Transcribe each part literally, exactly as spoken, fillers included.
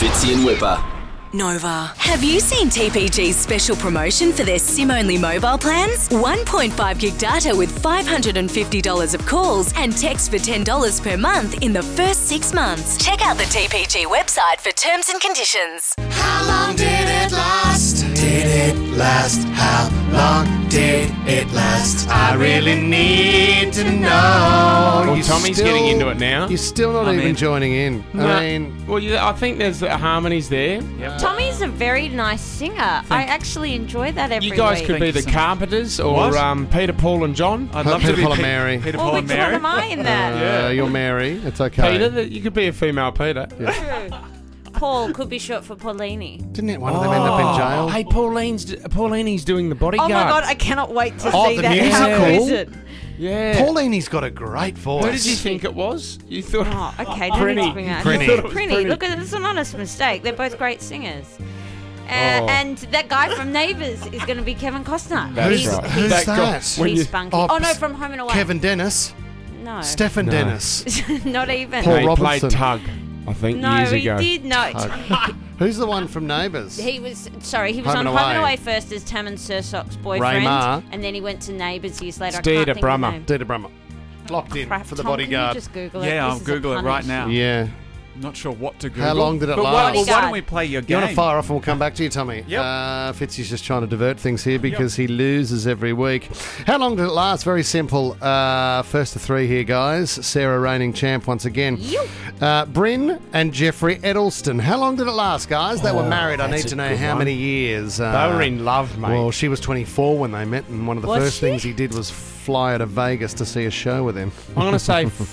Fitzy and Whipper. Nova. Have you seen T P G's special promotion for their SIM-only mobile plans? one point five gig data with five hundred fifty dollars of calls and text for ten dollars per month in the first six months. Check out the T P G website for terms and conditions. How long did it last? Did it last? How long did it last? I really need to know. Well, You're Tommy's still- getting into it now. You're still not I even mean- joining in. No. I mean, Well, yeah, I think there's uh, harmonies there. Tommy's a very nice singer. I actually enjoy that every You guys week. could be Thank you the so much. Carpenters or What? um, Peter, Paul and John. I'd Huh, love Peter, to be Paul and Pe- Mary. Peter, Oh, Paul, which and one Mary. am I in uh, that? you're Mary. It's okay. Peter, that you could be a female Peter. True. Paul could be short for Paulini. Didn't one of them end up in jail? Hey, Pauline's Pauline's doing the Oh bodyguard. my god, I cannot wait to Oh, see the that. How musical? is it? Yeah. Pauline's got a great voice. Who did you think it was? You thought? Oh, okay. Don't Prinny. need to bring that. Prinny. You thought it was Prinny. Prinny. Look, it's an honest mistake. They're both great singers. Uh, Oh. And that guy from Neighbours is going to be Kevin Costner. That's he's, right. Who's That guy- that? when He's you- spunky. Oh, Oh, no, s- from Home and Away. Kevin Dennis. No. Stephen No. Dennis. Not even. Paul No, he Robinson. played Tug, I think, no, years he ago. did not. Who's the one from Neighbours? He was sorry. He was Home on and Home and Away. Away first as Tammin Sursok's boyfriend, Maher. and then he went to Neighbours years later. I Steer can't to think of the Brummer. name. Dita Brummer. Locked in Crap, for the Tom, bodyguard. Can you just Google it? Yeah, I'll This is a Google it right punish. now. Yeah. Not sure what to Google. How long did it but last? Why, well, why Bodyguard. don't we play your You game? want to fire off and we'll come back to you, Tommy? Yep. Uh, Fitzy's just trying to divert things here because he loses every week. How long did it last? Very simple. Uh, first to three here, guys. Sarah reigning champ once again. Uh, Bryn and Jeffrey Edelston. How long did it last, guys? They were married. I need that's to a know good how one. many years. Uh, They were in love, mate. Well, she was twenty-four when they met, and one of the Was first she? things he did was fly her to Vegas to see a show with him. I'm going to say f-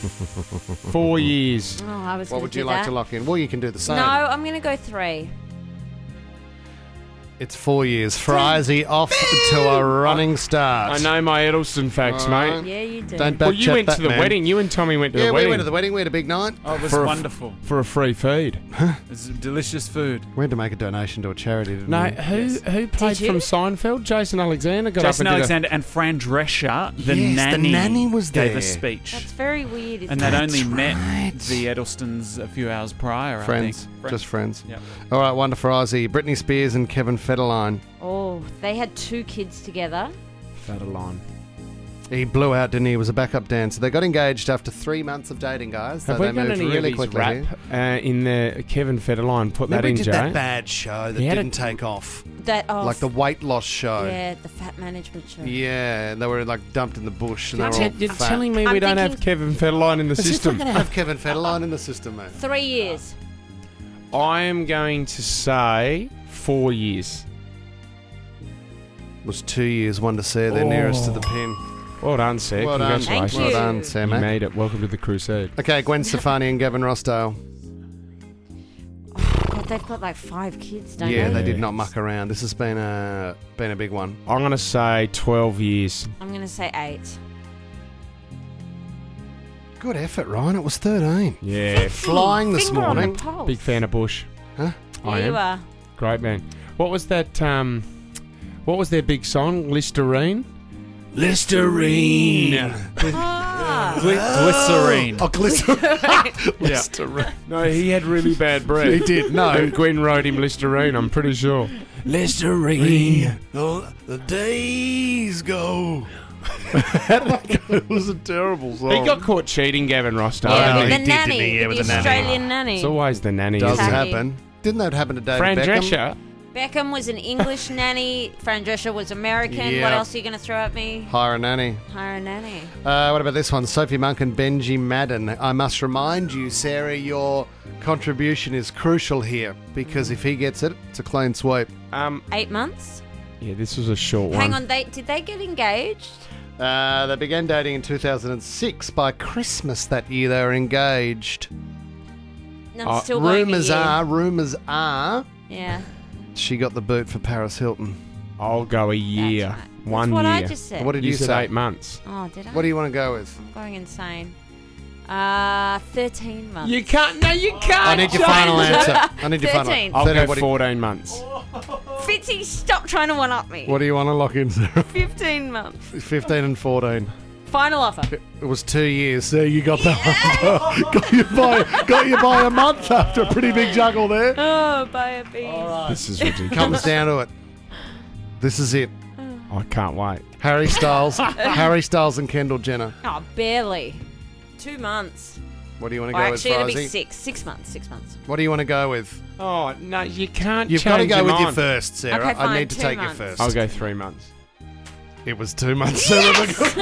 four years. Oh, I was What gonna would do you like that. to lock in? Well, you can do the same. No, I'm going to go three. It's four years. Frizy off to a running start. I know my Edelston facts, Alright. mate. Yeah, you do. Don't Well, back you chat went that to the man. wedding. You and Tommy went to Yeah, the we wedding. went to the wedding. We had a big night. Oh, it was For a f- wonderful. for a free feed. It's delicious food. We had to make a donation to a charity, didn't No, we? who Yes. who played you? from Seinfeld? Jason Alexander got Jason up and Alexander and Fran Drescher, the Yes, the nanny, nanny was gave there. a speech. That's very weird. Isn't and it? they'd only met right. the Edelston's a few hours prior, Friends. I think. Just friends. Yep. All right, one to Frizy. Britney Spears and Kevin Federline. Oh, they had two kids together. a Federline. He blew out, didn't he? He was a backup dancer. They got engaged after three months of dating, guys. Have so we they got moved any really of his quickly rap here. uh, in the Kevin Federline? Put that Remember in, he Jay. did that bad show that He had a- didn't take off. That oh, Like the weight loss show. yeah, the fat management show. Yeah, they were like dumped in the bush and they You're, were all te- you're fat. telling me I'm we don't have thinking- Kevin Federline in the As if we're system. going to have Kevin Federline in the system, mate. Three years. I am going to say four years. It was two years, one to Sarah, they're nearest to the pin. Well done, Sir. Well done. Congratulations. Thank Well you. done, Sam. You mate. made it. Welcome to the crusade. Okay, Gwen Stefani and Gavin Rossdale. God, they've got like five kids, don't Yeah, they? they did not muck around. This has been a been a big one. I'm going to say twelve years. I'm going to say eight. Good effort, Ryan. It was thirteen. Yeah. Flying this Finger on the morning. pulse. Big fan of Bush. Huh? There I you am. are. Great man. What was that? Um, what was their big song? Listerine. Listerine. Ah. Glycerine. Oh, glycerine. Listerine. No, he had really bad breath. He did, no. And Gwen wrote him Listerine. I'm pretty sure. Listerine. Oh, the days go. It was a terrible song. He got caught cheating, Gavin Rossdale. Yeah, no, with he the did, nanny, didn't he? Yeah, with with the the nanny. Australian nanny. It's always the nanny. Does isn't it? Tacky. happen. Didn't that happen to David Fran Beckham? Drescher. Beckham was an English nanny. Fran Drescher was American. Yeah. What else are you going to throw at me? Hire a nanny. Hire a nanny. Uh, what about this one? Sophie Monk and Benji Madden. I must remind you, Sarah, your contribution is crucial here because if he gets it, it's a clean sweep. Um, Eight months? yeah, this was a short one. Hang on, they did they get engaged? Uh, they began dating in two thousand six. By Christmas that year, they were engaged. No, I'm Uh, still going a Rumours year. are, rumours are, Yeah. she got the boot for Paris Hilton. I'll go a year. That's right. One That's what year. I just said. What did you you said say? eight months. Oh, did I? What do you want to go with? I'm going insane. Uh, thirteen months. You can't. No, you can't. I need your change final it. answer. I need your final thirteen. I'll thirteen, go what do you- fourteen months. Fitzy, stop trying to one up me. What do you want to lock in, Sarah? Fifteen months. fifteen and fourteen. Final offer. It was two years. So you got that one. got you by got you by a month after a pretty big juggle there. Oh, buy a bees. This is ridiculous. Comes down to it. This is it. I can't wait. Harry Styles, Harry Styles and Kendall Jenner. Oh, barely. Two months. What do you want to Or go actually, it'll with, be Frizzy? six. Six months. Six months. What do you want to go with? Oh, no, you can't You've got to change go your with your mind. first, Sarah. Okay, I fine, need to two take months. your first. I'll go three months. It was two months. Sarah.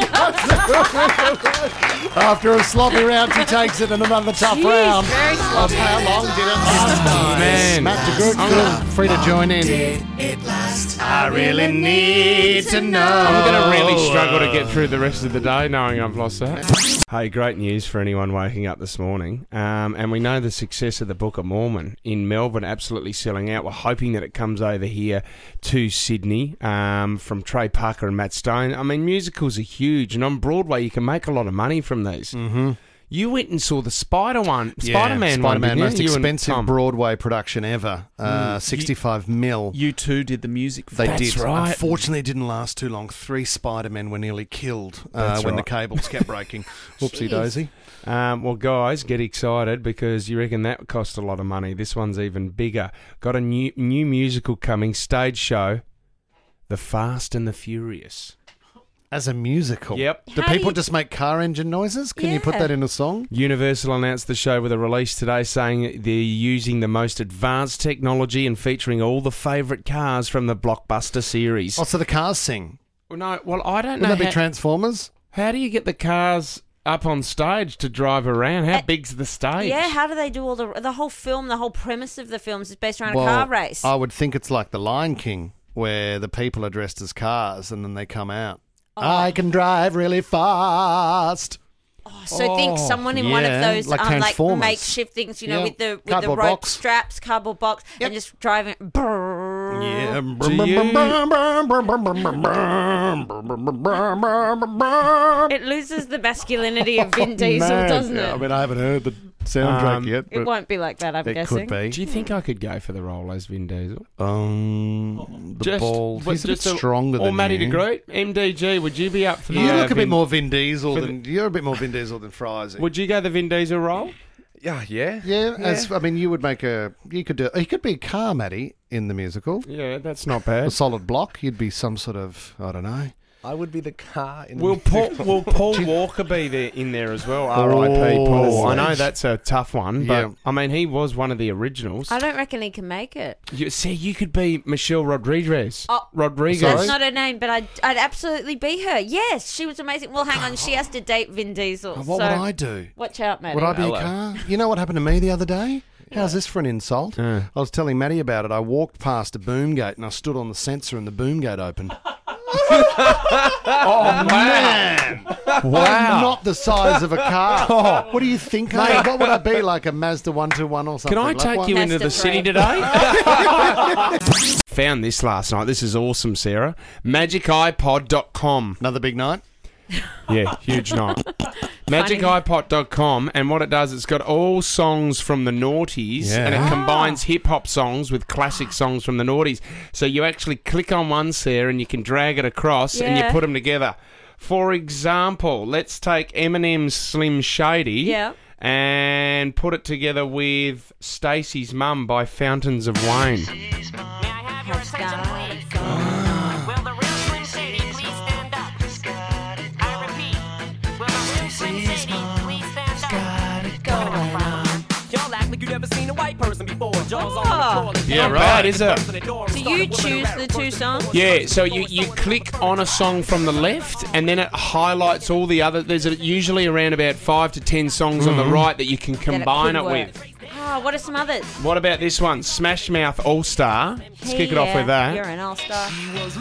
After a sloppy round, she takes it in another tough Jeez, round. very Of sloppy. how long did it last, guys? Man. Matt DeGroot, feel free to join in. It last. I really need to know. I'm going to really struggle to get through the rest of the day knowing I've lost that. Hey, great news for anyone waking up this morning. Um, and we know the success of the Book of Mormon in Melbourne absolutely selling out. We're hoping that it comes over here to Sydney um, from Trey Parker and Matt Stone. I mean, musicals are huge, and on Broadway you can make a lot of money from these. Mm-hmm. You went and saw the Spider one, Spider-Man one, Spider-Man, didn't you? most You and expensive Tom. Broadway production ever. Uh, sixty-five mil. You two did the music. For They that. That's did. right. Unfortunately, it didn't last too long. Three Spider-Men were nearly killed uh, That's when right. the cables kept breaking. Whoopsie daisy. Um, well, guys, get excited because you reckon that cost a lot of money. This one's even bigger. Got a new new musical coming, stage show, The Fast and the Furious. As a musical. Yep. Do How do people you- just make car engine noises? Can you put Yeah. that in a song? Universal announced the show with a release today saying they're using the most advanced technology and featuring all the favourite cars from the blockbuster series. Oh, so the cars sing. Well, no, well, I don't Wouldn't know. that be How, Transformers? how do you get the cars up on stage to drive around? How big's the stage? Yeah, how do they do all the the whole film? The whole premise of the films is based around Well, a car race. I would think it's like The Lion King, where the people are dressed as cars and then they come out. Oh. I can drive really fast. so think someone in one of yeah, those like um, like Transformers. makeshift things, you know, Yeah. with the with the Cardboard rope box. straps, cardboard box, Yep. and just driving. Brrrr. Yeah. It loses the masculinity of Vin Diesel, Man. doesn't it? Yeah, I mean, I haven't heard the soundtrack Um, yet, it but won't be like that, I'm it guessing. could be. Do you think I could go for the role as Vin Diesel? Um, the Just- balls. but He's a bit just stronger or than Matty you. DeGroot, M D G. Would you be up for the? You uh, look a bit Vin- more Vin Diesel for than you're a bit more Vin Diesel than Frizy. Would you go the Vin Diesel role? Yeah, yeah. yeah, as I mean, you would make a. You could do. He could be a car, Matty, in the musical. Yeah, that's not A bad. solid block. You'd be some sort of. I don't know. I would be the car in the Will Paul, musical. will Paul Walker be there in there as well? R I P Paul. I know that's a tough one, but Yeah. I mean he was one of the originals. I don't reckon he can make it. You, see, you could be Michelle Rodriguez. Oh, Rodriguez. That's not her name, but I'd, I'd absolutely be her. Yes, she was amazing. Well, hang on, she has to date Vin Diesel. What so would I do? watch out, man. Would I be Hello. a car? You know what happened to me the other day? How's this for an insult? Uh. I was telling Matty about it. I walked past a boom gate and I stood on the sensor and the boom gate opened. Oh man! I'm not the size of a car. What do you think, mate? What would I be, like a Mazda one twenty-one or something? Can I Like take what? you Mazda into the city three. today? Found this last night. This is awesome, Sarah. magic ipod dot com. Another big night? Yeah, huge night. magic ipod dot com, and what it does, it's got all songs from the noughties, Yeah. and it Ah. combines hip-hop songs with classic songs from the noughties. So you actually click on one, Sarah, and you can drag it across, and you Yeah. put them together. For example, let's take Eminem's Slim Shady Yeah. and put it together with Stacey's Mum by Fountains of Wayne. Has got it going. Will the real Slim Shady please stand up? I repeat, will the real Slim Shady please stand up? Y'all act like you never seen a white person before. Jaws on the floor. Yeah, Y'all right, back is to it? the door, So you choose the two songs? Yeah, so you, you click on a song from the left, and then it highlights all the other. There's a, usually around about five to ten songs on the right that you can combine That it, could work. with. Oh, what are some others? What about this one? Smash Mouth All Star. Let's kick it off Yeah, with that. You're an all-star.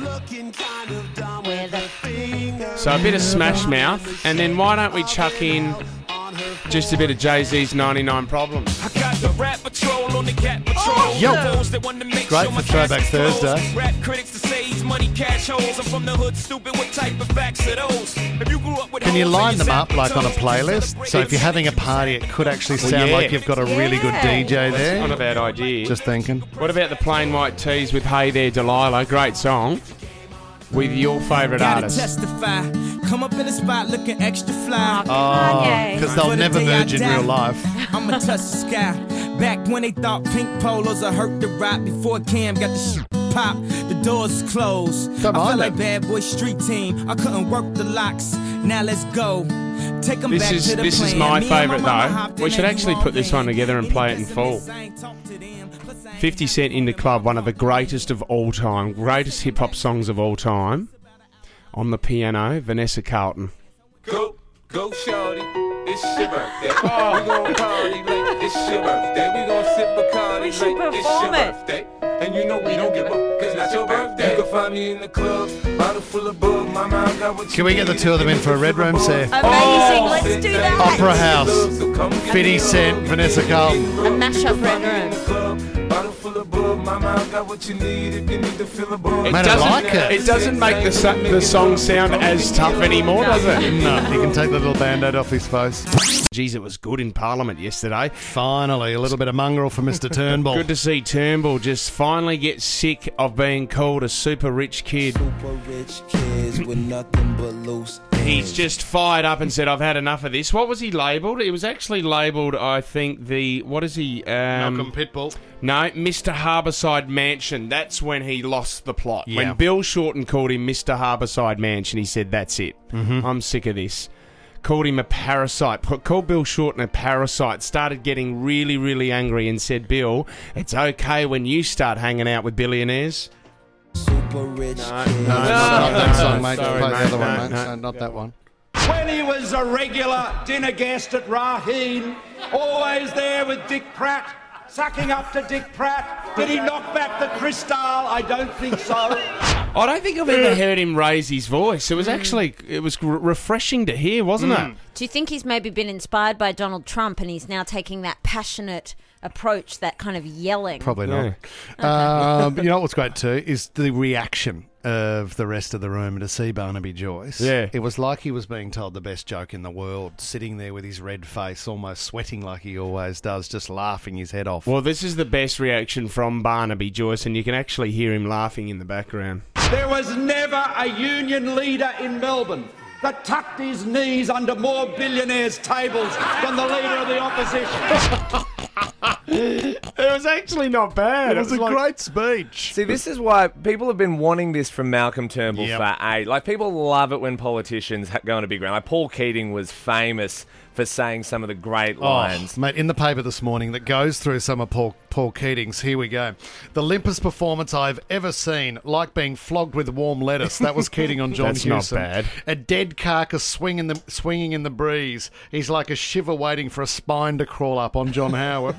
With a So a bit of Smash Mouth, and then why don't we chuck in just a bit of Jay-Z's ninety-nine Problems? I got the rap patrol on the cat patrol. Yo. Those that want to make Great sure my for Throwback cash flows. Thursday. Rap critics to say he's money cash holes. I'm from the hood, stupid. What type of facts are those? If you grew up with Can you hoes line in them your up like on a toes, playlist? So if you're having a party, it could actually Well, sound yeah. like you've got a really good Yeah. D J Not a there. bad idea. Just thinking. What about the Plain White Tees with Hey There Delilah? Great song. with your favourite Gotta artist. testify. Come up in the spot looking extra fly. Kanye. Because they'll For the never day I merge in die, real life. I'ma touch the sky. Back when they thought pink polos would hurt the rock. Before Cam got the shit pop, the doors closed. Don't I mind feel like it. bad boy street team. I couldn't work the locks. Now let's go. Take 'em This back is to the this is plan. my Me and favourite mama though. hopped We in should that actually U-Haul put this one van. together and play it in full. fifty Cent in the Club, one of the greatest of all time, greatest hip hop songs of all time. On the piano, Vanessa Carlton. Go, go, shorty. It's your birthday. Oh. We gon' party like it's your birthday. We gon' sip Bacardi We should like it's perform your it. birthday. And you know we don't give up, cause it's not your birthday. You can find me in the club, bottle full of bug. Mama, I got what you Can we get the two of them in for a red room, sir? Amazing. Oh, Let's do that. Opera House. fifty Cent, Vanessa Carlton. A mashup red room. Bottle full of bug. Mama, I got what you need if you need to fill a bug. It Mate, I doesn't, like it. it doesn't make the, so- the song sound as tough anymore, does it? No, you can take the little band-aid off his face. Geez, it was good in Parliament yesterday. Finally, a little bit of mongrel for Mister Turnbull. Good to see Turnbull just finally get sick of being called a super rich kid. Super rich kids with nothing but loose. He's just fired up and said, I've had enough of this. What was he labelled? It was actually labelled, I think, the... What is he? Um, Malcolm Pitbull. No, Mister Harbourside Mansion. That's when he lost the plot. Yeah. When Bill Shorten called him Mister Harbourside Mansion, he said, that's it. Mm-hmm. I'm sick of this. Called him a parasite. Put- Called Bill Shorten a parasite. Started getting really, really angry and said, Bill, it's okay when you start hanging out with billionaires. Super rich kids. No, not, not that song, mate. Sorry, Play mate. the other one, No, mate. no. No, not that one. When he was a regular dinner guest at Raheen, always there with Dick Pratt, sucking up to Dick Pratt. Did he knock back the crystal? I don't think so. I don't think I've ever heard him raise his voice. It was actually it was r- refreshing to hear, wasn't it? Do you think he's maybe been inspired by Donald Trump and he's now taking that passionate approach, that kind of yelling? Probably not. Um, you know what's great too is the reaction of the rest of the room to see Barnaby Joyce. Yeah. It was like he was being told the best joke in the world, sitting there with his red face, almost sweating like he always does, just laughing his head off. Well, this is the best reaction from Barnaby Joyce, and you can actually hear him laughing in the background. There was never a union leader in Melbourne that tucked his knees under more billionaires' tables than the leader of the opposition. It was actually not bad. It was a great speech. See, this is why people have been wanting this from Malcolm Turnbull Yep. for eight. Like, people love it when politicians ha- go on a big round. Like, Paul Keating was famous for saying some of the great lines. Oh, mate, in the paper this morning that goes through some of Paul, Paul Keating's, here we go. The limpest performance I've ever seen, like being flogged with warm lettuce. That was Keating on John That's not Hewson. bad. A dead carcass swinging the, swinging in the breeze. He's like a shiver waiting for a spine to crawl up on John Howard.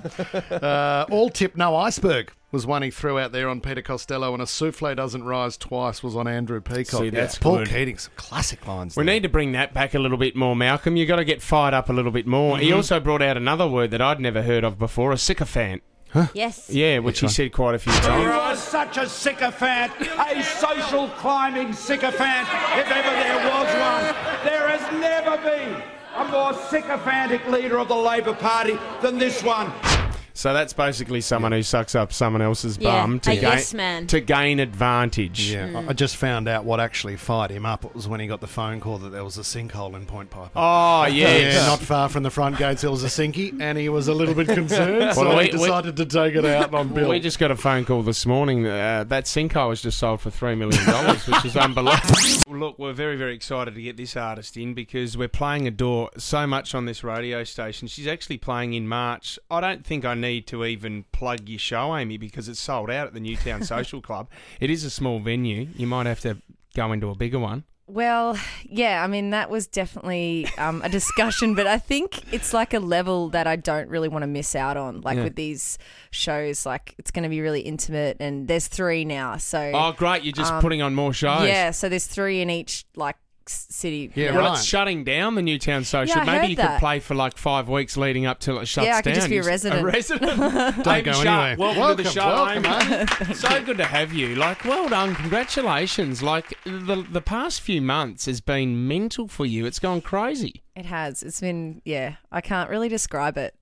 uh, all tip, no iceberg was one he threw out there on Peter Costello, and a souffle doesn't rise twice was on Andrew Peacock. See, that's Paul good. Keating, some classic lines We there. need to bring that back a little bit more, Malcolm. You've got to get fired up a little bit more. He also brought out another word that I'd never heard of before, a sycophant. Yes. Yeah, which he said quite a few He times. was such a sycophant, a social climbing sycophant, if ever there was one. There has never been a more sycophantic leader of the Labor Party than this one. So that's basically someone who sucks up someone else's Yeah, bum to a gain yes man. to gain advantage. Yeah, I I just found out what actually fired him up. It was when he got the phone call that there was a sinkhole in Point Piper. Oh, yes. Yeah, not far from the front gates there was a sinky, and he was a little bit concerned, so Well, he we- we- decided to take it out on Bill. We just got a phone call this morning. Uh, that sinkhole was just sold for three million dollars, which is unbelievable. Look, we're very, very excited to get this artist in because we're playing Adore so much on this radio station. She's actually playing in March. I don't think I need to even plug your show, Amy, because it's sold out at the Newtown Social Club. It is a small venue. You might have to go into a bigger one. Well, yeah, I mean, that was definitely um, a discussion, but I think it's like a level that I don't really want to miss out on. Like Yeah. with these shows, like it's going to be really intimate, and there's three now. So Oh, great. You're just um, putting on more shows. Yeah, so there's three in each like s- city. Yeah, you know. Well, it's shutting down the Newtown Social. Yeah, I Maybe heard you that. could play for like five weeks leading up till it shuts down. Yeah, I could just be a You- resident. A resident. Don't Amy go Sharp, anywhere. Welcome, Welcome, to the show, welcome, Amy. So good to have you. Like, well done. Congratulations. Like, the the past few months has been mental for you. It's gone crazy. It has. It's been, yeah, I can't really describe it.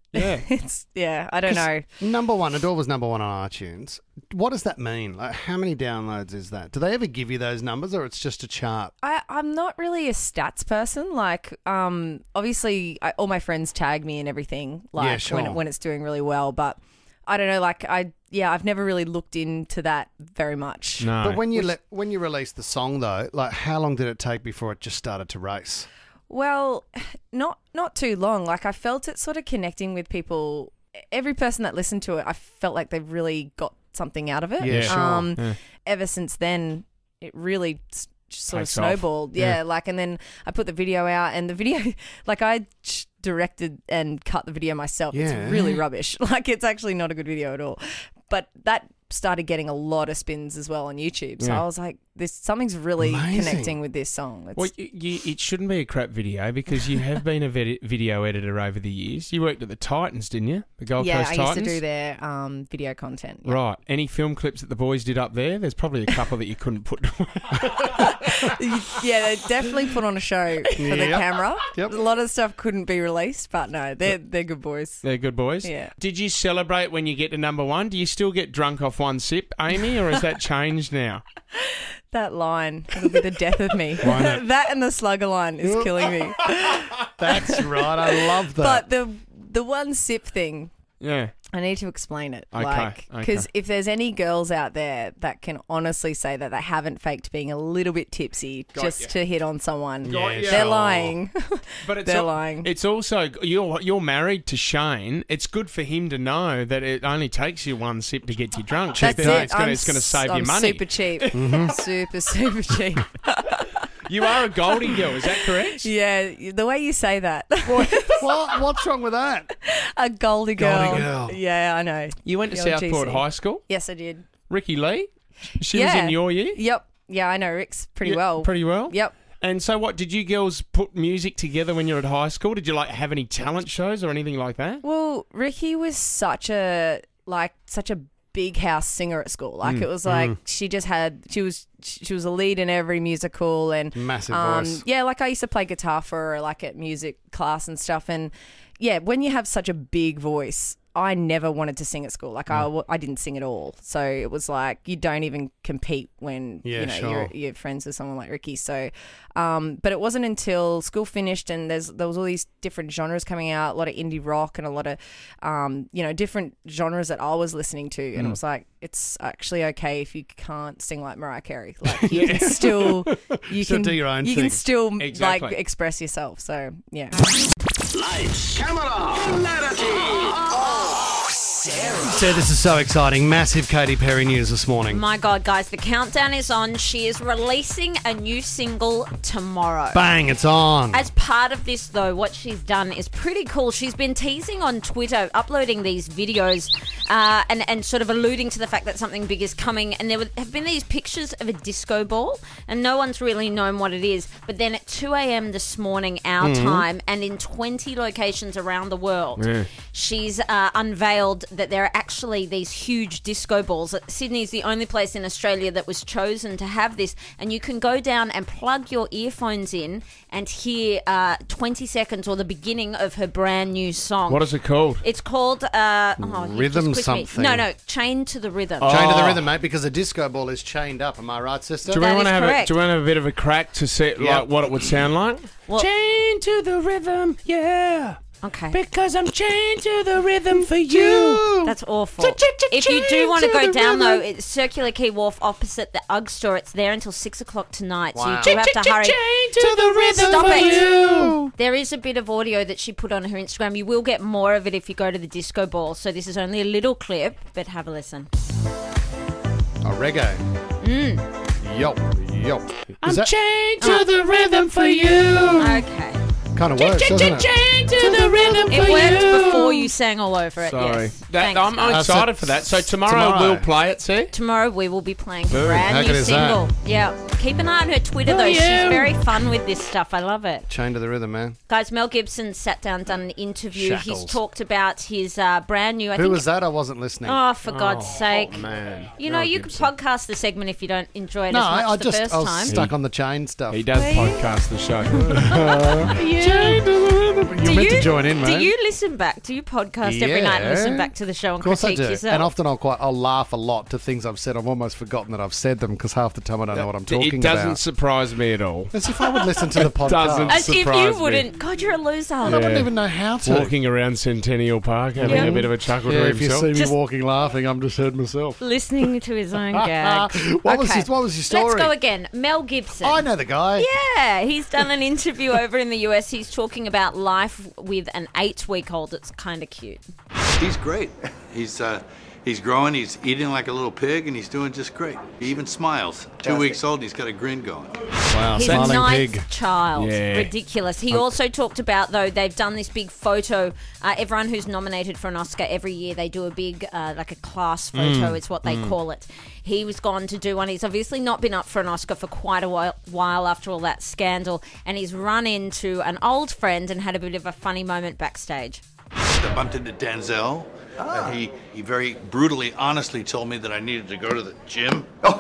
Yeah. It's yeah, I don't know. Number one, Adore was number one on iTunes. What does that mean? Like, how many downloads is that? Do they ever give you those numbers, or it's just a chart? I, I'm not really a stats person. Like, um, obviously, I, all my friends tag me and everything. Like Yeah, sure. when when it's doing really well, but I don't know. Like, I yeah, I've never really looked into that very much. No. But when you le- when you released the song, though, like, how long did it take before it just started to race? Well, not not too long. Like, I felt it sort of connecting with people. Every person that listened to it, I felt like they really got something out of it. Yeah, sure. Um, Yeah. Ever since then, it really s- just sort Takes of off. snowballed. Yeah. Yeah, like, and then I put the video out, and the video, like, I sh- directed and cut the video myself. Yeah. It's really rubbish. Like, it's actually not a good video at all. But that started getting a lot of spins as well on YouTube. So Yeah. I was like, "This something's really Amazing. connecting with this song." It's, Well, you, you, it shouldn't be a crap video because you have been a vid- video editor over the years. You worked at the Titans, didn't you? The Gold yeah, Coast I Titans. used to do their um, video content. yeah. Right. Any film clips that the boys did up there? There's probably a couple that you couldn't put. Yeah, they definitely put on a show for the Yep. camera. Yep. A lot of stuff couldn't be released, but no, they're they're good boys. They're good boys. Yeah. Did you celebrate when you get to number one? Do you still get drunk off one sip, Amy, or has that changed now? That line, it'll be the death of me. Why not? That and the slugger line is killing me. That's right. I love that. But the the one sip thing, Yeah. I need to explain it. Okay, Like, okay. because if there's any girls out there that can honestly say that they haven't faked being a little bit tipsy Got just ya. to hit on someone, Got ya. they're Sure. lying. But it's They're al- lying. It's also you're you're married to Shane. It's good for him to know that it only takes you one sip to get you drunk. That's Cheap out. it. It's going I'm to it's going to s- save I'm you money. super cheap. Mm-hmm. Super, super cheap. You are a Goldie girl, is that correct? Yeah, the way you say that. what? What's wrong with that? A Goldie girl. Goldie girl. Yeah, I know. You went to The old Southport G C. High School. Yes, I did. Ricky Lee. She was Yeah. in your year. Yep. Yeah, I know Rick's pretty Yeah, well. Pretty well. Yep. And so, what did you girls put music together when you were at high school? Did you like have any talent shows or anything like that? Well, Ricky was such a like such a big house singer at school. Like Mm, it was like mm. she just had she was she was a lead in every musical and Massive um, voice. yeah, like I used to play guitar for her like at music class and stuff. And yeah, when you have such a big voice, I never wanted to sing at school. Like I, w- I didn't sing at all. So it was like you don't even compete when Yeah, you know sure. you're, you're friends with someone like Ricky. So, um, but it wasn't until school finished and there's there was all these different genres coming out, a lot of indie rock and a lot of um, you know different genres that I was listening to, and Mm. it was like it's actually okay if you can't sing like Mariah Carey. Like you can still you Still can do your own you thing. can still Exactly. like express yourself. So yeah. Lights, camera, clarity. So this is so exciting. Massive Katy Perry news this morning. My God, guys, the countdown is on. She is releasing a new single tomorrow. Bang, it's on. As part of this, though, what she's done is pretty cool. She's been teasing on Twitter, uploading these videos uh, and, and sort of alluding to the fact that something big is coming. And there have been these pictures of a disco ball, and no one's really known what it is. But then at two a.m. this morning, our Mm-hmm. time, and in twenty locations around the world, Yeah. she's uh, unveiled that there are actually these huge disco balls. Sydney is the only place in Australia that was chosen to have this, and you can go down and plug your earphones in and hear uh, twenty seconds or the beginning of her brand new song. What is it called? It's called uh, oh, you Rhythm just quizzed me. something. No, no, Chained to the Rhythm. Oh. Chain to the rhythm, mate, because a disco ball is chained up. Am I right, sister? Do we That want to is have a, correct. do we want to have a bit of a crack to see Yep. like what it would sound like? Well- chained to the rhythm, yeah. Okay. Because I'm chained to the rhythm for you. That's awful. If you do want to go down, though, it's Circular Quay Wharf opposite the U G S store. It's there until six o'clock tonight, Wow. so you do have to hurry. Chained to the rhythm Stop for it. you. There is a bit of audio that she put on her Instagram. You will get more of it if you go to the disco ball. So this is only a little clip, but have a listen. Oh, reggae. Mm. Yo, yo. I'm Is that chained to the rhythm for you. Okay. kind of works, doesn't it? Chained to the rhythm It for worked you. before you sang all over it. Sorry. Yes. That, Thanks, I'm, I'm guys. excited for that. So tomorrow, tomorrow. we'll play it, see? Tomorrow we will be playing Boom. a brand How new good is that? single. Yeah. Keep an eye on her Twitter Oh, though. She's yeah. very fun with this stuff. I love it. Chain to the rhythm, man. Guys, Mel Gibson sat down, done an interview. Shackles. He's talked about his uh, brand new. I Who think. was that? I wasn't listening. Oh, for God's sake! Oh, man. You know, Mel you Gibson. could podcast the segment if you don't enjoy it no, as much I, I the just first I was time. stuck on the chain stuff. He does Were you? podcast the show. Yeah. You're meant to join in, mate. Do you listen back? Do you podcast every night and listen back to the show and Of course I critique do. yourself? And often I'll quite I'll laugh a lot to things I've said. I've almost forgotten that I've said them because half the time I don't know what I'm talking It doesn't about. surprise me at all. As if I would listen to the podcast. Doesn't As if surprise you me. wouldn't. God, you're a loser. I wouldn't even know how to. Walking around Centennial Park having Yeah. a bit of a chuckle Yeah, to if you himself. see me Just- walking laughing, I'm just heard myself. Listening to his own gag. What was Okay. his- what was your story? Let's go again. Mel Gibson. I know the guy. Yeah, he's done an interview over in the U S. He's talking about life with an eight-week-old. It's kind of cute. He's great. He's uh, he's growing. He's eating like a little pig, and he's doing just great. He even smiles. Two weeks old, and he's got a grin going. Wow, His smiling ninth pig. child. Yeah. Ridiculous. He also talked about, though, they've done this big photo. Uh, everyone who's nominated for an Oscar every year, they do a big, uh, like a class photo, Mm. it's what they Mm. call it. He was gone to do one. He's obviously not been up for an Oscar for quite a while, while after all that scandal, and he's run into an old friend and had a bit of a funny moment backstage. I bumped into Denzel, and he, he very brutally, honestly told me that I needed to go to the gym.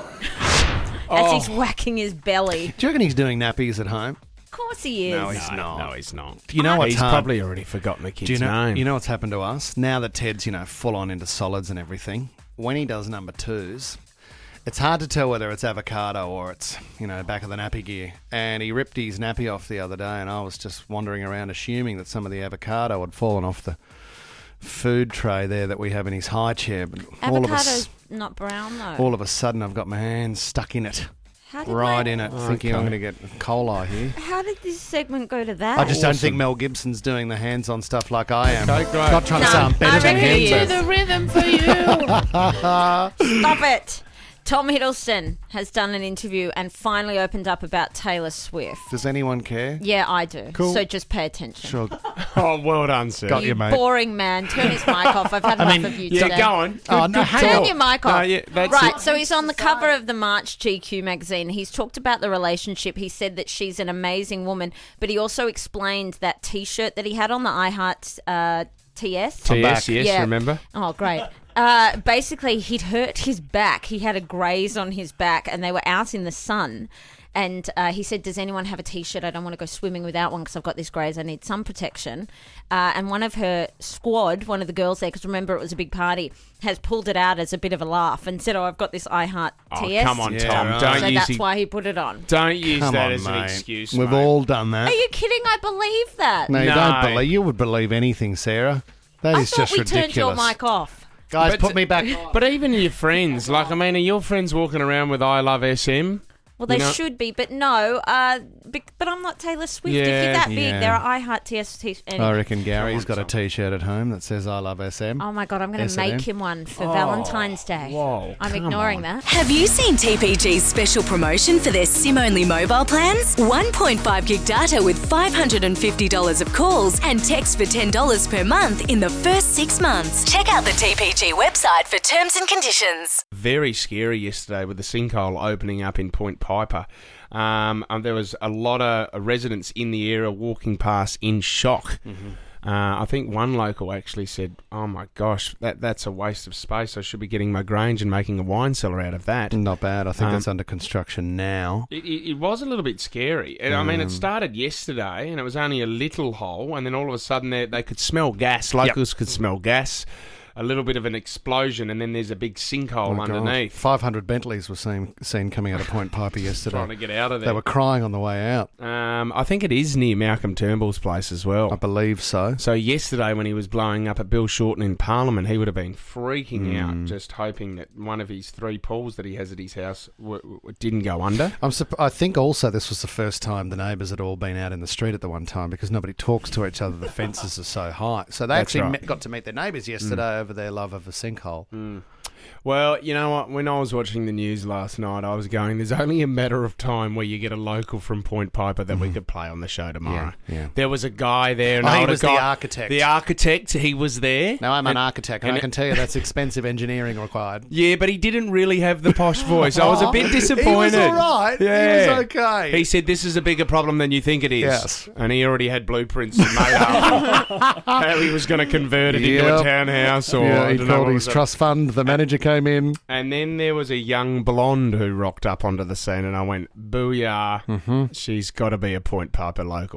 As he's whacking his belly. Do you reckon he's doing nappies at home? Of course he is. No, he's not. No, he's not. You know what's He's hard? probably already forgotten the kid's Do you know, name. You know what's happened to us? Now that Ted's, you know, full on into solids and everything, when he does number twos, it's hard to tell whether it's avocado or it's, you know, back of the nappy gear. And he ripped his nappy off the other day, and I was just wandering around assuming that some of the avocado had fallen off the food tray there that we have in his high chair. But all of, a, Avocado's s- not brown, though. all of a sudden, I've got my hands stuck in it. How did Right they- in it, Oh, thinking I'm okay. going to get coli here. How did this segment go to that? I just don't think Mel Gibson's doing the hands-on stuff like I am. Okay, great. Not trying to No, sound better I than reckon him. you but- do the rhythm for you. Stop it. Tom Hiddleston has done an interview and finally opened up about Taylor Swift. Does anyone care? Yeah, I do. Cool. So just pay attention. Sure. Oh, well done, sir. Got you you, mate. boring man. Turn his mic off. I've had I enough mean, of you yeah, today. go on. Oh, Good- no, good hang Turn on. your mic No, off. yeah, that's right, it. so he's on the cover of the March G Q magazine. He's talked about the relationship. He said that she's an amazing woman, but he also explained that T-shirt that he had on, the I Heart uh, T S. T S, yes, Yeah. remember? Oh, great. Uh, basically, he'd hurt his back. He had a graze on his back, and they were out in the sun. And uh, he said, does anyone have a T-shirt? I don't want to go swimming without one because I've got this graze. I need some protection. Uh, and one of her squad, one of the girls there, because remember it was a big party, has pulled it out as a bit of a laugh and said, oh, I've got this I Heart Oh, T S. come on, Yeah, Tom. right. Don't So use that's it- why he put it on. Don't use Come that on, as an mate. excuse. We've mate. all done that. Are you kidding? I believe that. No, you No. don't believe. You would believe anything, Sarah. That I is thought just we ridiculous. turned your mic off. Guys, But- put me back on. But even your friends, like, I mean, are your friends walking around with I Love S M? Well, they You know- should be, but no. Uh, bec- but I'm not Taylor Swift. If Yeah. you're that big, Yeah. there are I Heart T S T. I reckon Gary's got a T-shirt at home that says "I love S M." Oh my god, I'm going to S and M. make him one for Oh, Valentine's Day. whoa, I'm come ignoring on. that. Have you seen T P G's special promotion for their SIM-only mobile plans? one point five gig data with five hundred fifty dollars of calls and text for ten dollars per month in the first six months. Check out the T P G website for terms and conditions. Very scary yesterday with the sinkhole opening up in Point Piper. Um, and there was a lot of residents in the area walking past in shock. Mm-hmm. Uh, I think one local actually said, oh my gosh, that that's a waste of space. I should be getting my Grange and making a wine cellar out of that. Not bad. I think Um, that's under construction now. It, it, it was a little bit scary. And, I mean, Um, it started yesterday, and it was only a little hole, and then all of a sudden they, they could smell gas. Locals could smell gas. A little bit of an explosion, and then there's a big sinkhole Oh, God. underneath. five hundred Bentleys were seen, seen coming out of Point Piper yesterday. Trying to get out of there. They were crying on the way out. Um, I think it is near Malcolm Turnbull's place as well. I believe so. So yesterday when he was blowing up at Bill Shorten in Parliament, he would have been freaking Mm. out, just hoping that one of his three pools that he has at his house w- w- didn't go under. I'm supp- I think also this was the first time the neighbours had all been out in the street at the one time because nobody talks to each other. The fences are so high. So they That's actually right. met, got to meet their neighbours yesterday over their love of a sinkhole. Mm. Well, you know what? When I was watching the news last night, I was going, there's only a matter of time where you get a local from Point Piper that we could play on the show tomorrow. Yeah, yeah. There was a guy there. An Oh, he older was the guy, architect. The architect, he was there. Now, I'm an And- architect, and, and I can tell you that's expensive engineering required. Yeah, but he didn't really have the posh voice. I was a bit disappointed. He was all right. Yeah. He was okay. He said, this is a bigger problem than you think it is. Yes. And he already had blueprints made up how he was going to convert it into a Yep. townhouse or yeah, I he don't know called what his was it. trust fund. The manager came in. And then there was a young blonde who rocked up onto the scene, and I went, booyah, Mhm. she's got to be a Point Piper local.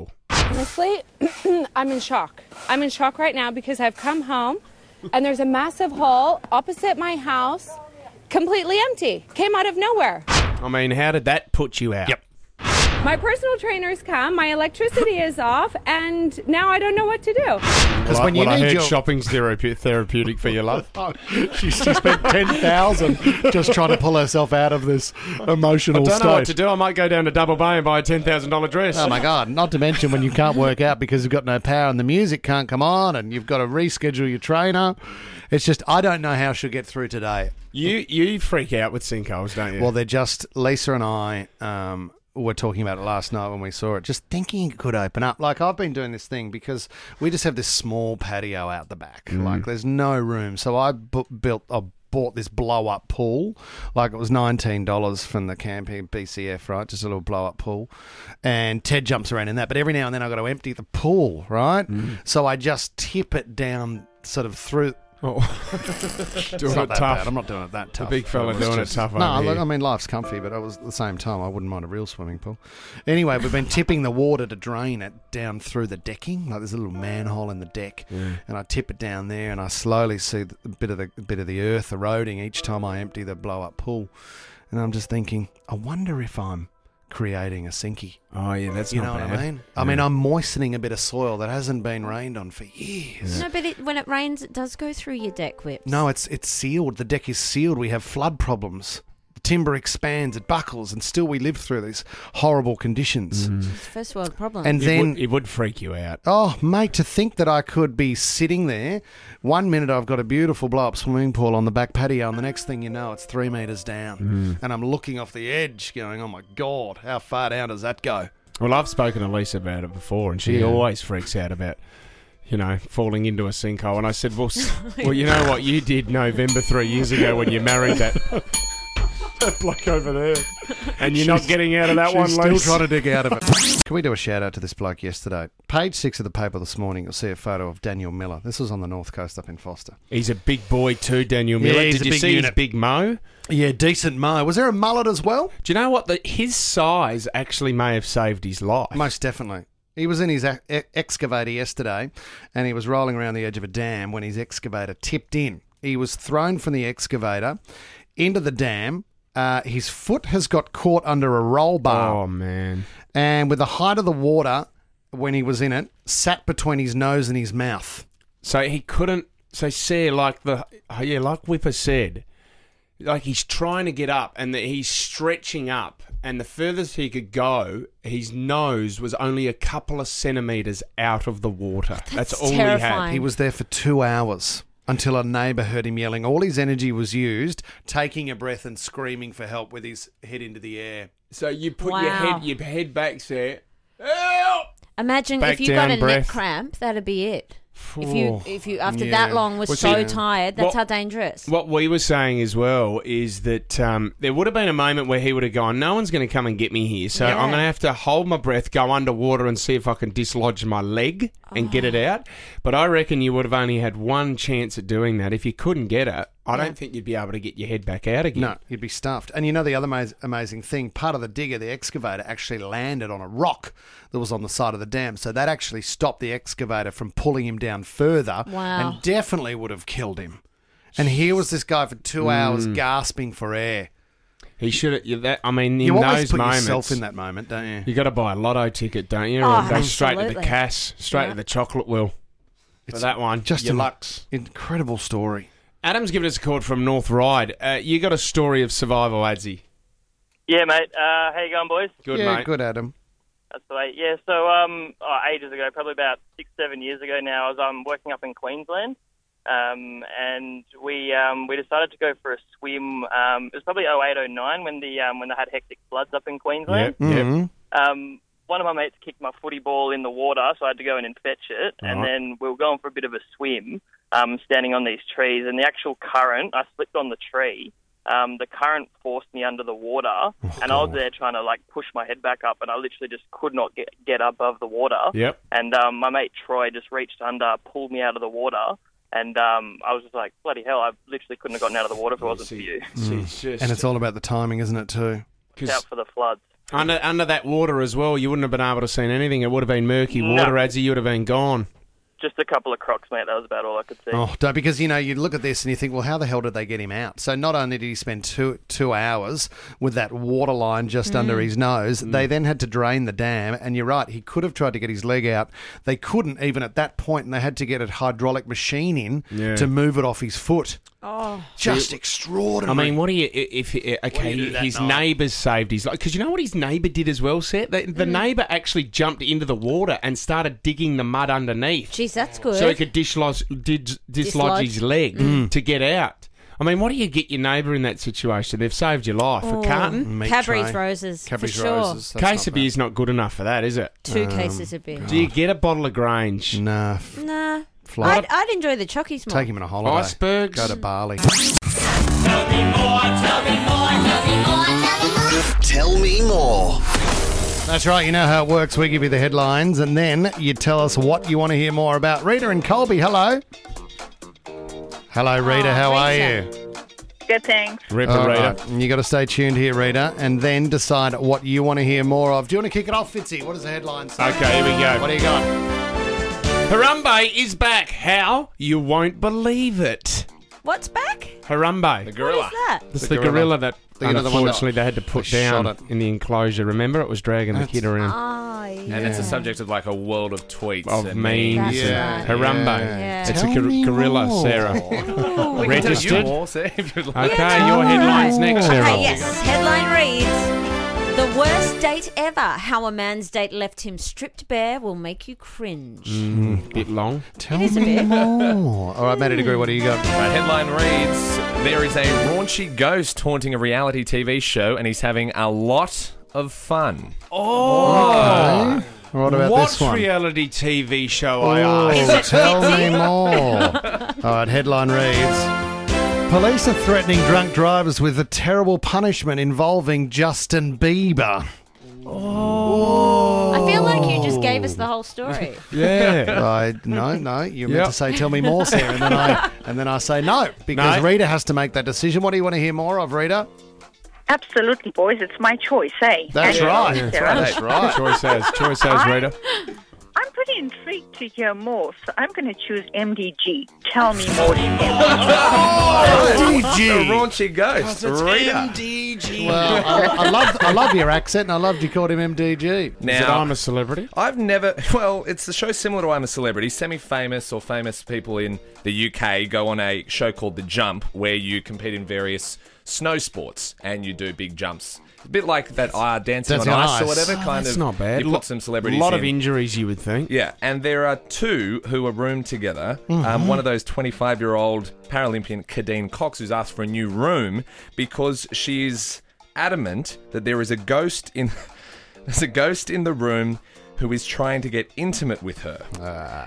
Honestly, I'm in shock. I'm in shock right now because I've come home and there's a massive hole opposite my house, completely empty. Came out of nowhere. I mean, how did that put you out? Yep. My personal trainer's come, my electricity is off, and now I don't know what to do. Because when when you well, I need heard your- shopping's therape- therapeutic for your love. Oh, she, she spent ten thousand just trying to pull herself out of this I emotional don't state. know what to do. I might go down to Double Bay and buy a ten thousand dollars dress. Oh my God! Not to mention when you can't work out because you've got no power and the music can't come on, and you've got to reschedule your trainer. It's just I don't know how she'll get through today. You you freak out with sinkholes, don't you? Well, they're just Lisa and I. Um, were talking about it last night when we saw it, just thinking it could open up. Like, I've been doing this thing because we just have this small patio out the back. Mm. Like, there's no room. So I bu- built, I bought this blow-up pool. Like, it was nineteen dollars from the camping B C F, right? Just a little blow-up pool. And Ted jumps around in that. But every now and then I've got to empty the pool, right? Mm. So I just tip it down sort of through... Oh. It's Doing not it that tough. bad. I'm not doing it that tough. The big fella It was doing just- it tough No, over look, here. I mean, life's comfy, but at the same time, I wouldn't mind a real swimming pool. Anyway, we've been tipping the water to drain it down through the decking. Like, there's a little manhole in the deck, Yeah. and I tip it down there, and I slowly see the, a bit of the a bit of the earth eroding each time I empty the blow-up pool. And I'm just thinking, I wonder if I'm creating a sinky. Oh, yeah, that's you not know what bad. I mean? I Yeah. mean, I'm moistening a bit of soil that hasn't been rained on for years. No, but it, when it rains, it does go through your deck whips. No, it's it's sealed. The deck is sealed. We have flood problems. The timber expands, it buckles, and still we live through these horrible conditions. It's first world problem. And It then would, it would freak you out. Oh, mate, to think that I could be sitting there. One minute I've got a beautiful blow-up swimming pool on the back patio, and the next thing you know, it's three metres down. Mm. And I'm looking off the edge going, oh, my God, how far down does that go? Well, I've spoken to Lisa about it before, and she Yeah. always freaks out about, you know, falling into a sinkhole. And I said, well, s- well, you know what you did November three years ago when you married that, that bloke over there, and you're not She's- getting out of that she's one, still Lisa. trying to dig out of it. Can we do a shout-out to this bloke yesterday? Page six of the paper this morning, you'll see a photo of Daniel Miller. This was on the North Coast up in Foster. He's a big boy too, Daniel Yeah, Miller. he's Did a you big see unit. his big mo? Yeah, decent mo. Was there a mullet as well? Do you know what? The, his size actually may have saved his life. Most definitely. He was in his e- e- excavator yesterday, and he was rolling around the edge of a dam when his excavator tipped in. He was thrown from the excavator into the dam. Uh, his foot has got caught under a roll bar. Oh, man. And with the height of the water, when he was in it, sat between his nose and his mouth. So he couldn't. So, say, like the yeah, like Whipper said, like he's trying to get up and the, he's stretching up, and the furthest he could go, his nose was only a couple of centimeters out of the water. That's, all he had. He was there for two hours until a neighbour heard him yelling. All his energy was used, taking a breath and screaming for help with his head into the air. So you put your Wow. head, your head back there. Help! Imagine Back if you got down, a breath. neck cramp, that'd be it. If you, Oh, if you after yeah. that long was Well, so see, tired, that's what- how dangerous. What we were saying as well is that um, there would have been a moment where he would have gone, no one's going to come and get me here, so Yeah. I'm going to have to hold my breath, go underwater and see if I can dislodge my leg and get it Oh. out. But I reckon you would have only had one chance at doing that. If you couldn't get it, I Yeah. don't think you'd be able to get your head back out again. No, you'd be stuffed. And you know the other ama- amazing thing? Part of the digger, the excavator, actually landed on a rock that was on the side of the dam. So that actually stopped the excavator from pulling him down further. Wow. And definitely would have killed him. And here was this guy for two Mm. hours gasping for air. He should have. You, that, I mean, in You always those put moments, yourself in that moment, don't you? You got to buy a lotto ticket, don't you? Oh, Or go straight to the absolutely. cash, straight Yeah. to the chocolate wheel. For that one, Just your an Lux. incredible story. Adam's given us a call from North Ryde. Uh, you got a story of survival, Adsy. Yeah, mate. Uh, how you going, boys? Good, yeah, mate. good, Adam. That's the way. Yeah, so um, oh, ages ago, probably about six, seven years ago now, I was um, working up in Queensland, um, and we um, we decided to go for a swim. Um, it was probably oh eight, oh nine when the um, when they had hectic floods up in Queensland. Yep, yep. Mhm. Um, one of my mates kicked my footy ball in the water, so I had to go in and fetch it. And Right. then we were going for a bit of a swim, um, standing on these trees. And the actual current, I slipped on the tree. Um, the current forced me under the water, and I was there trying to like push my head back up, and I literally just could not get get above the water. Yep. And um, my mate Troy just reached under, pulled me out of the water, and um, I was just like, bloody hell! I literally couldn't have gotten out of the water if it wasn't for you. See, it's just, And it's all about the timing, isn't it, too? Out for the floods. Under under that water as well, you wouldn't have been able to see anything. It would have been murky No. water, Adzi. You would have been gone. Just a couple of crocs, mate. That was about all I could see. Oh, don't, because, you know, you look at this and you think, well, how the hell did they get him out? So not only did he spend two two hours with that water line just Mm. under his nose, they then had to drain the dam. And you're right, he could have tried to get his leg out. They couldn't even at that point, and they had to get a hydraulic machine in Yeah. to move it off his foot. Oh, Just extraordinary. I mean, what do you if okay? do that his night? neighbours saved his life because you know what his neighbour did as well. Seth, the, the neighbour actually jumped into the water and started digging the mud underneath, Jeez, that's good. so he could dislodge did, dislodge his leg Mm. to get out. I mean, what do you get your neighbour in that situation? They've saved your life. Oh, A carton, Cadbury's roses, Cadbury's for sure. roses. That's case not of beer's not good enough for that, is it? Two cases of beer. Do you get a bottle of Grange? Nah. f- Nah. Fly. I'd, I'd enjoy the chockies more. Take him on a holiday. Icebergs? Go to Bali. Tell me more. That's right, you know how it works. We give you the headlines and then you tell us what you want to hear more about. Rita and Colby, hello. Hello, Rita. Oh, how are Rita. you? Good, thanks. Ripper All Rita. right, and you got to stay tuned here, Rita, and then decide what you want to hear more of. Do you want to kick it off, Fitzy? What does the headline say? Okay, here we go. What do you got? Harambe is back. How? You won't believe it. What's back? Harambe. The gorilla. What is that? It's The the, gorilla. gorilla, that The- you know, the one that- unfortunately they had to put they shot down it. in the enclosure. Remember, it was dragging the kid around. Oh, yeah. And it's a subject of like a world of tweets Of and memes. That's Yeah. right. Harambe. Yeah. It's Tell a gor- me gorilla, more. Sarah. We can tell you Registered. more, Sarah, if you'd like. Okay, Yeah, your all headline's right. next, Sarah. Okay, yes. Headline reads: The worst date ever. How a man's date left him stripped bare will make you cringe. Mm, bit long. Tell It is a me bit. more. All right, Matty Degree, what do you got? Right, headline reads, there is a raunchy ghost haunting a reality T V show and he's having a lot of fun. Oh. What about what this one? reality T V show, I Oh, asked? tell me more. All right, headline reads: Police are threatening drunk drivers with a terrible punishment involving Justin Bieber. I feel like you just gave us the whole story. Yeah. I no, no. You meant Yep. to say, "Tell me more, Sarah," and then I and then I say no because No. Rita has to make that decision. What do you want to hear more of, Rita? Absolutely, boys. It's my choice, eh? That's And right. yours, That's Sarah. That's right. Choice has. Choice has, Rita. I'm pretty intrigued to hear more, so I'm going to choose M D G. Tell me more. M D G. A raunchy ghost. Rita. M D G. Well, I, I love I love your accent, and I loved you called him M D G. Is it Now, I'm a Celebrity? I've never. Well, it's the show similar to I'm a Celebrity. Semi-famous or famous people in the U K go on a show called The Jump, where you compete in various snow sports and you do big jumps. A bit like that uh, dancing, Dancing on on ice, or Ice. whatever. Oh, kind that's of. not bad. You put some celebrities. A lot in. of injuries, you would think. Yeah, and there are two who are roomed together. Mm-hmm. Um, one of those twenty-five-year-old Paralympian Kadeen Cox, who's asked for a new room because she's adamant that there is a ghost in there's a ghost in the room who is trying to get intimate with her. Uh,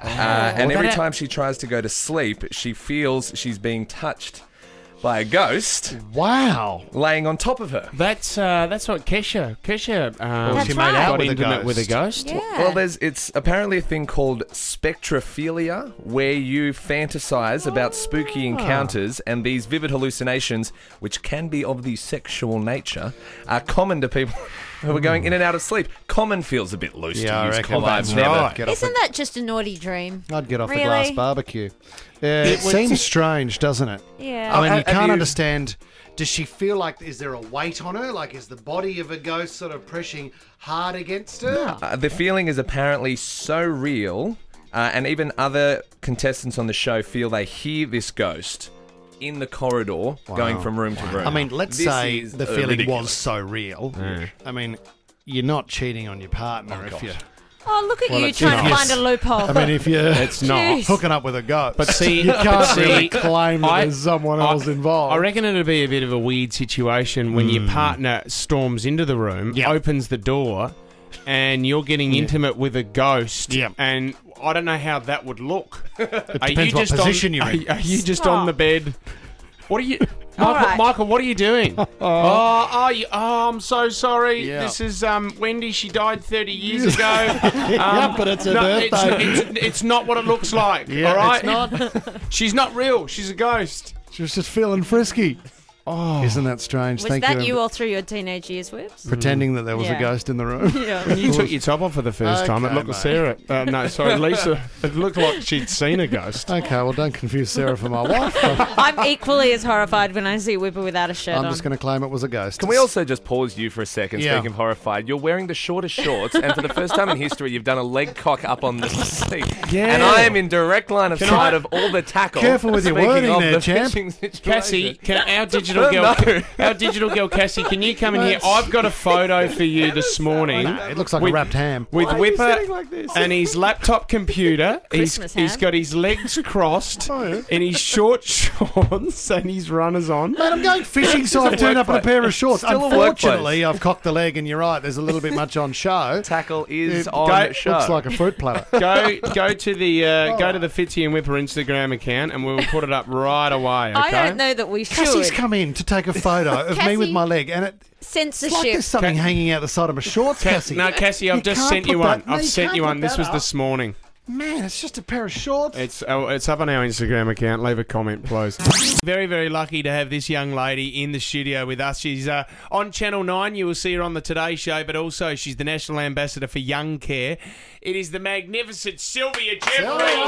and well, every that- time she tries to go to sleep, she feels she's being touched by a ghost Wow. laying on top of her. That's uh, that's what Kesha Kesha um, That's she right. made out Got with intimate intimate with a ghost. Yeah. Well, there's it's apparently a thing called spectrophilia, where you fantasize about spooky encounters, and these vivid hallucinations, which can be of the sexual nature, are common to people who are going in and out of sleep. Common feels a bit loose Yeah, I to use. reckon Common. that's I've never. right. Get off Isn't that just a naughty dream? I'd get off Really? the glass barbecue. Uh, it seems strange, doesn't it? Yeah. I mean, Uh, you have can't you- understand. Does she feel like, is there a weight on her? Like, is the body of a ghost sort of pressing hard against her? Uh, the feeling is apparently so real, uh, and even other contestants on the show feel they hear this ghost in the corridor going from room to room. I mean, let's This say is, the uh, feeling ridiculous. was so real. I mean, you're not cheating on your partner if you. Oh, look at Well, you it's trying to not. find a loophole. I mean, if you're It's not. Jeez. hooking up with a ghost, But see, you can't see, really claim that I- there's someone I- else involved. I reckon it'd be a bit of a weird situation when your partner storms into the room, Yep. opens the door, and you're getting intimate with a ghost. Yep. And I don't know how that would look. It depends what position you're in. Are, are you just on the bed? What are you, All Michael? right. Michael, what are you doing? oh, oh, you, oh, I'm so sorry. Yeah. This is um, Wendy. She died thirty years ago. Yeah, but it's her no, it's, birthday. it's, it's not what it looks like. Yeah, all right, it's not. She's not real. She's a ghost. She was just feeling frisky. Oh. Isn't that strange? Was Thank that you. you all through your teenage years, Whips? Pretending that there was Yeah. a ghost in the room. Yeah. When you took your top off for the first time, it Okay, looked mate. Sarah. Uh, no, sorry, Lisa. It looked like she'd seen a ghost. Okay, well, don't confuse Sarah for my wife. I'm equally as horrified when I see Whipper without a shirt I'm on. just going to claim it was a ghost. Can we also just pause you for a second, Yeah. speaking of horrified? You're wearing the shortest shorts, and for the first time in history, you've done a leg cock up on the seat. Yeah. And I am in direct line of Can sight I- of all the tackle. Careful with your Speaking wording of there, the champ. fishing situation. Cassie, can our digital girl, No. our digital girl Cassie, can you come in here? I've got a photo for you this morning. It looks like with- a wrapped ham. With Why are you Whipper sitting like this? and his laptop computer. He's, Christmas he's ham. got his legs crossed Oh, yeah. and his short shorts and his runners on. Mate, I'm going fishing, so I've turned up in a pair of shorts. Still a Unfortunately, I've cocked the leg, and you're right. There's a little bit much on show. Tackle is It on go- show. Looks like a fruit platter. Go go to the uh, go to the Fitzy and Whipper Instagram account and we'll put it up right away. Okay. I don't know that we should. Cassie's come in to take a photo of me with Cassie? my leg, and it, it's Censorship. like there's something Ca- hanging out the side of my shorts, Ca- Cassie. No, Cassie, I've You just can't sent you put one. that- no, I've you sent can't you put one. This that was up. this morning. Man, it's just a pair of shorts. It's oh, it's up on our Instagram account. Leave a comment, please. Very, very lucky to have this young lady in the studio with us. She's uh, on Channel nine. You will see her on the Today Show, but also she's the National Ambassador for Young Care. It is the magnificent Sylvia Jeffries.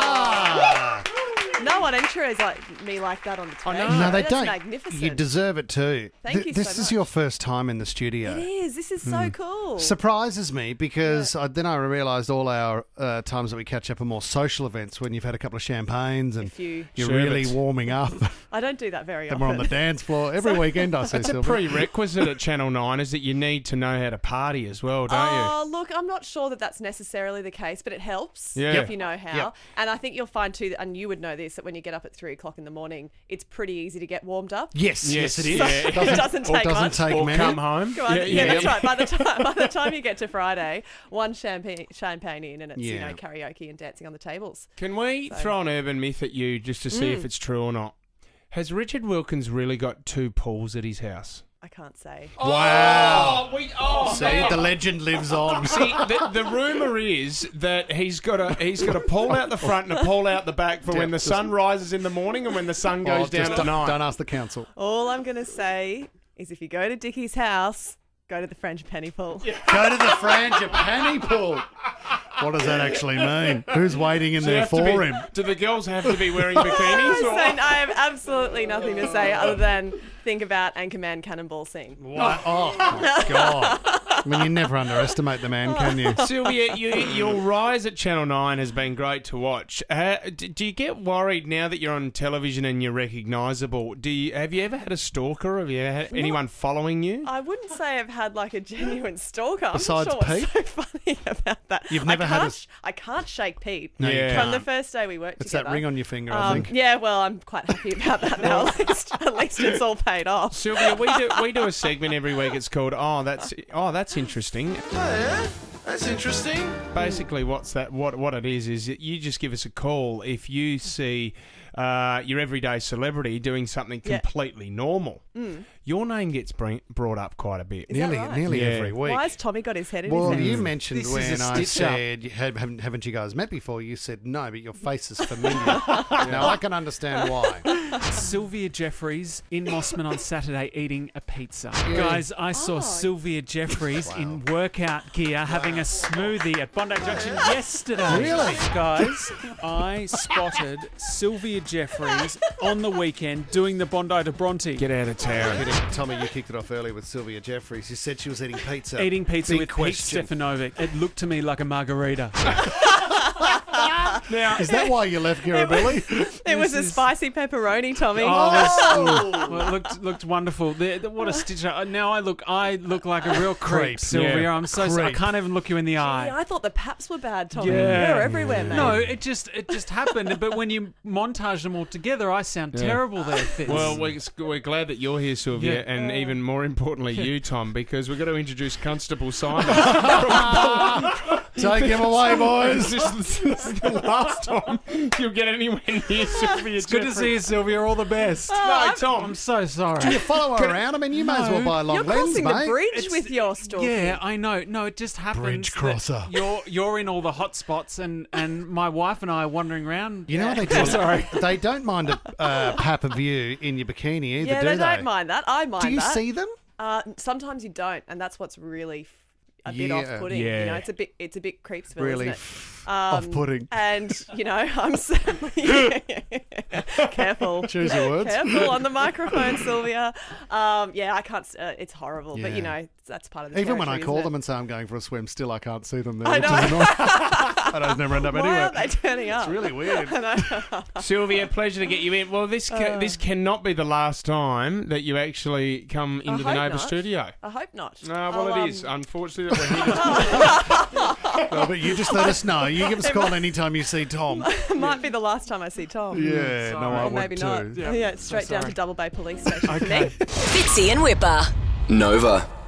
No one intros like me like that on the today. no, they That's don't. magnificent. You deserve it too. Thank Th- you This so is much. your first time in the studio. It is. This is so cool. Surprises me because I, then I realised all our uh, times that we catch up are more social events when you've had a couple of champagnes and few. you're Sherbets. really warming up. I don't do that very and often. we're on the dance floor every weekend. I see It's a Sylvia. prerequisite at Channel nine is that you need to know how to party as well, don't Oh, look, I'm not sure that that's necessarily the case, but it helps Yeah. if you know how. Yep. And I think you'll find too, and you would know this, that when you get up at three o'clock in the morning, it's pretty easy to get warmed up. Yes, yes, it is. So Yeah. it Doesn't- doesn't or take doesn't much. take you? Or many. come home. Go on. Yeah, Yeah, yeah. that's right. By the time by the time you get to Friday, one champagne champagne in, and it's you Yeah. know karaoke and dancing on the tables. Can we So- throw an urban myth at you just to see Mm. if it's true or not? Has Richard Wilkins really got two pools at his house? I can't say. Wow. Oh, we, oh, See, man. the legend lives on. See, the, the rumor is that he's got a he's got a pole out the front and a pole out the back for Yeah, when the just- sun rises in the morning and when the sun Oh, goes down just at don't, night. don't ask the council. All I'm gonna say is if you go to Dickie's house, go to the French penny pool. Go to the Frangipani pool. What does that actually mean? Who's waiting in So you there have to for be- him? Do the girls have to be wearing bikinis? So Or? I have absolutely nothing to say other than think about Anchorman Cannonball scene. What? Oh, my God. I mean, you never underestimate the man, can you? Sylvia, you, your rise at Channel nine has been great to watch. Uh, d- do you get worried now that you're on television and you're recognisable? Do you have you ever had a stalker? Have you ever had anyone following you? I wouldn't say I've had like a genuine stalker. I'm Besides not sure Pete? what's so funny about that. You've never I had a can't s- sh- I can't shake Pete. No, you Yeah. From the can't. first day we worked It's together. that ring on your finger, I Um, think. Yeah, well, I'm quite happy about that now. At least, at least it's all paid off. Sylvia, we do we do a segment every week. It's called Oh, that's oh, that's interesting. Oh, yeah? That's interesting. Basically, what's that? What what it is is that you just give us a call if you see uh, your everyday celebrity doing something Yeah. completely normal. Mm. Your name gets br- brought up quite a bit. Is that Nearly, right? nearly Yeah. every week. Why has Tommy got his head in Well, his you hands? mentioned This is when a I stitch up. said, you had, haven't, haven't you guys met before? You said, no, but your face is familiar. Now, I can understand why. Sylvia Jeffries in Mossman on Saturday eating a pizza. Yeah. Guys, I saw Oh. Sylvia Jeffries in workout gear having a smoothie at Bondi Junction yesterday. Really? Guys, I spotted Sylvia Jeffries on the weekend doing the Bondi to Bronte. Get out of town. Tommy, you kicked it off earlier with Sylvia Jeffries. You said she was eating pizza. Eating pizza Big with question. Pete Stefanovic. It looked to me like a margarita. now, Is that why you left Garibaldi? It was This a is- spicy pepperoni, Tommy. Oh, this, well, it looked looked wonderful. The, the, what a stitch up! Now I look, I look like a real creep, Creep, Sylvia. yeah. I'm so sorry. I Creep. can't even look you in the Gee, eye. I thought the paps were bad, Tommy. Yeah. They're everywhere, mate. No, it just it just happened. But when you montage them all together, I sound Yeah. terrible there, Fitz. Well, we're, we're glad that you're here, Sylvia, Yeah. and even more importantly, you, Tom, because we've got to introduce Constable Simon. Take him away, boys. This is, this is the last time you'll get anywhere near Sylvia. It's good to see you, Sylvia. All the best. No, Tom. I'm so sorry. Do you follow her around? I mean, you may as well buy a long You're lens, crossing mate. the bridge It's- with your stalking. Yeah, I know. No, it just happens. Bridge that crosser. You're you're in all the hot spots, and, and my wife and I are wandering around. You know what they do? Sorry. They don't mind a uh, pap of you in your bikini either, Yeah, do they they? don't mind that. I mind Do you that. see them? Uh, sometimes you don't, and that's what's really f- a bit Yeah. off-putting. You Yeah. know, it's a bit, it's a bit Creepsville, Really isn't it? f- Um, off-putting. And you know, I'm so careful. Choose your words. Careful on the microphone, Sylvia. Um, yeah, I can't. Uh, it's horrible, but you Yeah. know, that's part of the. Even when I territory, call isn't them it? and say I'm going for a swim, still I can't see them there. I which is know. annoying. I don't never end up Why anywhere. aren't they turning up? It's really weird. I know. Sylvia, pleasure to get you in. Well, this ca- Uh. this cannot be the last time that you actually come I into the hope Nova not. studio. I hope not. No, well, I'll, it is. um, Unfortunately, that we're here to No, but you just let us know. You give us a call anytime you see Tom. It might be the last time I see Tom. Yeah, no, I or would maybe too. not. Yeah. Yeah, straight down sorry. to Double Bay Police Station for me. Fitzy and Whipper. Nova.